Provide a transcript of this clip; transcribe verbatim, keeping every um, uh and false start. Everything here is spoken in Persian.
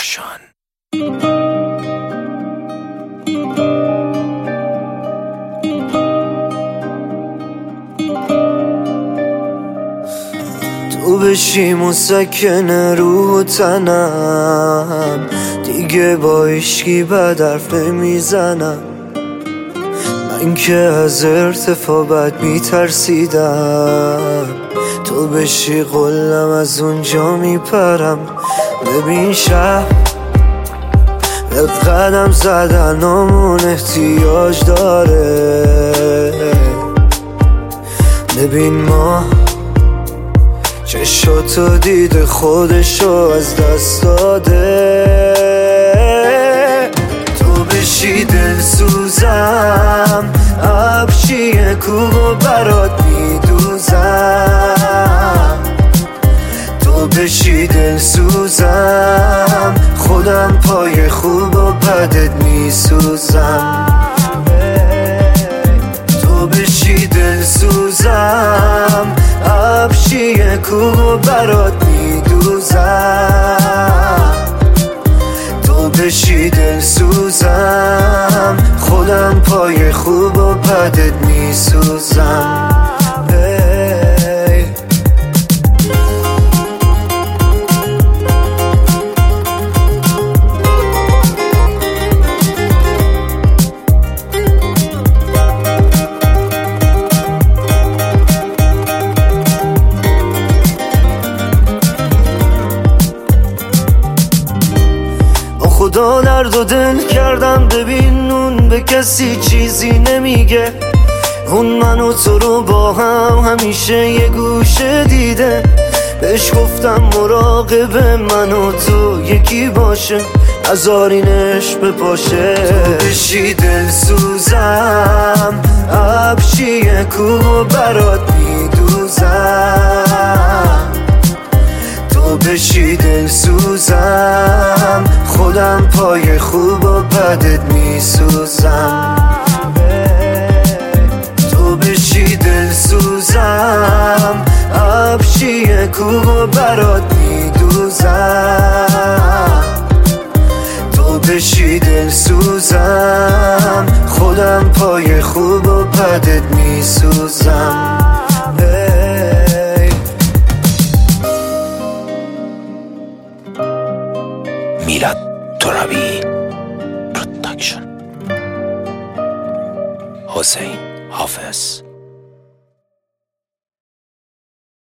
پروداکشن. تو بشی مسکن رو تنم، دیگه با عشقی بد حرف نمیزنم. من که از ارتفاع بد میترسیدم، تو بشی قلم از اونجا میپرم. ببین شب به قدم زدنامون احتیاج داره. ببین ما چشاتو دیده خودشو از دست داده. تو بشی دل سوزم، ابچیه کوبو برات میدوزم. تو بشی دل سوزم، خودم پای خوب و بدت میسوزم. تو بشی دل سوزم، ابچیه کوبو برات میدوزم. تو بشی دل سوزم، خودم پای خوب و بدت میسوزم. خدا درد و دل کردم، ببین اون به کسی چیزی نمیگه. اون من و تو رو با هم همیشه یه گوشه دیده. بهش گفتم مراقب من و تو یکی باشه، نذارینش بپاشه. تو بشی دل سوزم، ابچیه کوبو برات میدوزم. تو بشی دل سوزم، خودم پای خوب و بدت میسوزم. تو بشی دل سوزم، ابچیه کوبو برات میدوزم. تو بشی دل سوزم، خودم پای خوب و بدت میسوزم. میلاد ترابی پروداکشن. حسین حافظ.